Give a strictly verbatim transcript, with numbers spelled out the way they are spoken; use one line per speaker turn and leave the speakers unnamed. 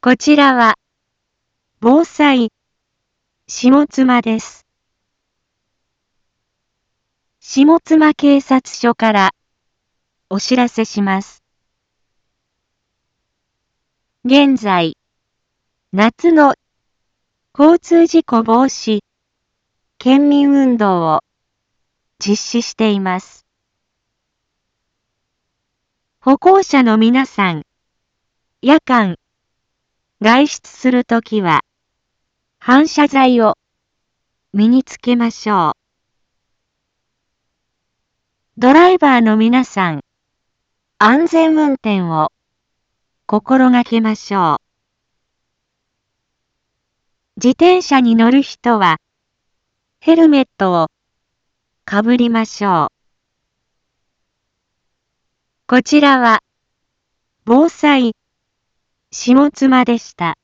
こちらは、防災、下妻です。下妻警察署から、お知らせします。現在、夏の交通事故防止、県民運動を実施しています。歩行者の皆さん、夜間、外出するときは、反射材を身につけましょう。ドライバーの皆さん、安全運転を心がけましょう。自転車に乗る人は、ヘルメットをかぶりましょう。こちらは、防災、下妻でした。